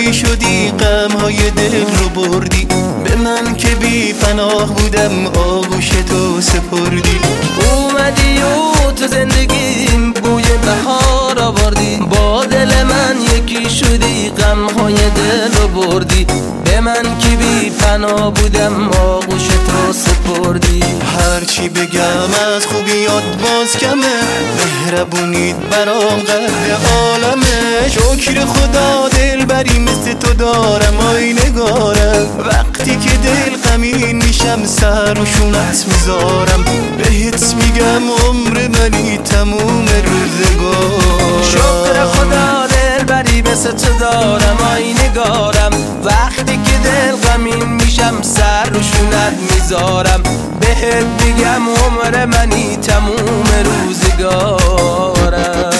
یکی شدی غمهای دل رو بردی، به من که بی پناه بودم آغوش تو سپردی. اومدی و تو زندگیم بوی بهار آوردی، با دل من یکی شدی غمهای دل رو بردی، به من که بی پناه بودم آغوش تو سپردی. هرچی بگم از خوبیات باز کمه، مهربونیت برام قد عالمه. شکر خدا دلبری مثل تو دارم آی نگارم، وقتی که دل غمین میشم سر و شونت میذارم، بهت میگم عمر منی تموم روزگارم. شکر خدا دلبری مثل تو دارم آی نگارم، وقتی که دل غمین میشم سر رو شونت میذارم، بهت میگم عمر منی تموم روزگارم.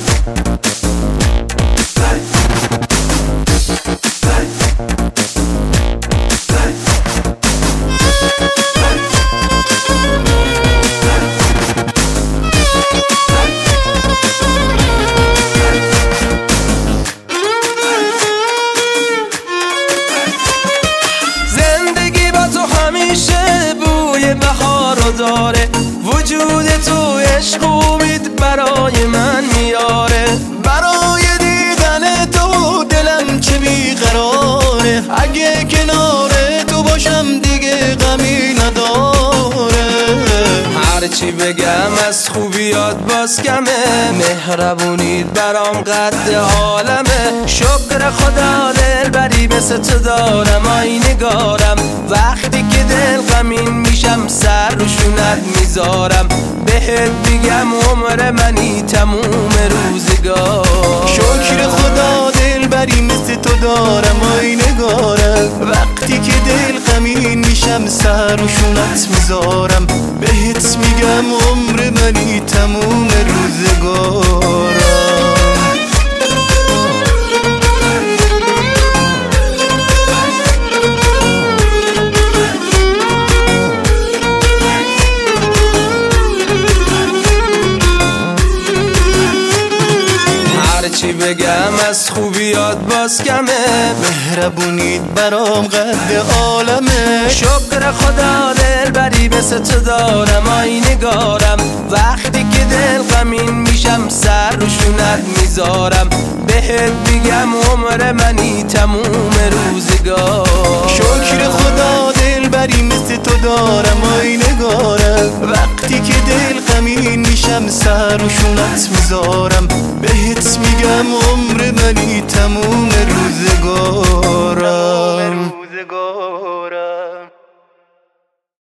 بهارو داره وجود تو، عشق امید برای من میاره، برای دیدن تو دلم چه بیقراره، اگه کنار تو باشم دیگه غمی نداره. هرچی بگم از خوبیات باز کمه، مهربونیت برام قد عالمه. شکر خدا دلبری مثل تو دارم آی نگارم، وقتی که دل غمین میشم سر رو شونت میذارم، بهت میگم عمر منی تموم روزگار. شکر خدا دلبری مثل تو دارم آی نگارم، وقتی که دل غمین میشم سر و شونت میذارم، بهت میگم عمر منی تموم روزگارم. هرچی بگم از خوبیات باز کمه، مهربونیت برام قد عالمه. شکر خدا دلبری مثل تو دارم آی نگارم، وقتی که دل غمین میشم سر رو شونت میذارم، بهت میگم عمر منی تموم روزگار. شکر خدا دلبری مثل تو دارم آی نگارم، وقتی که دل غمین میشم سر و شونت میذارم، بهت میگم عمر منی تموم روزگارم.